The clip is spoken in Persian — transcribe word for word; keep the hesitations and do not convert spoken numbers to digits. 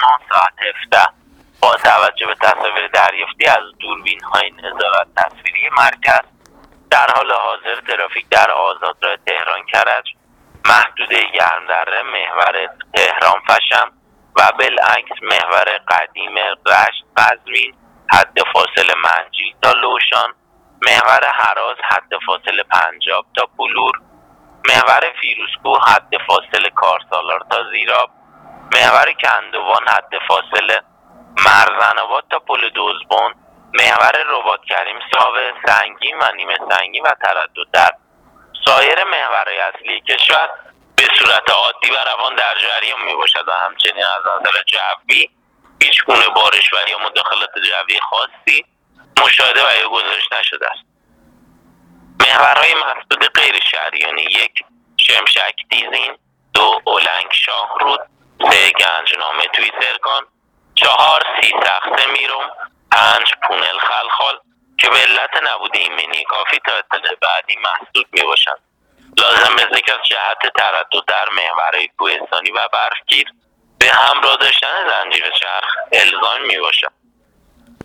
تهران ساعت هفده با توجه به تصاویر دریافتی از دوربین‌های نظارت تصویری مرکز، در حال حاضر ترافیک در آزادراه تهران کرج، محدوده گرمدره، محور تهران فشم و بالعکس محور قدیم رشت قزوین حد فاصل منجیل تا لوشان، محور هراز حد فاصل پنجاب تا بلور، محور فیروزکوه حد فاصل کارسالار تا زیراب، محور کندوان حد فاصل مرزن‌آباد تا پل دزبون، محور رباط کریم ساوه، سنگین و نیمه سنگین و تردد در سایر محورهای اصلی کشور به صورت عادی و روان در جریان می باشد و همچنین از نظر جوی هیچ گونه بارش و یا مداخلات جوی خاصی مشاهده و یا گزارش نشده است. محورهای مسدود غیر شهریانی: یک شمشک دیزین، دو اولنگ شاهرود، سه گنجنامه توی سرکان، چهار سی سخت میروم، پنج پونل خلخال که به علت نبود ایمنی کافی تا اطلاع بعدی مسدود می باشند. لازم به ذکر از جهت تردد در محورهای کوهستانی و برفگیر به همراه داشتن زنجیر چرخ الزامی می باشد.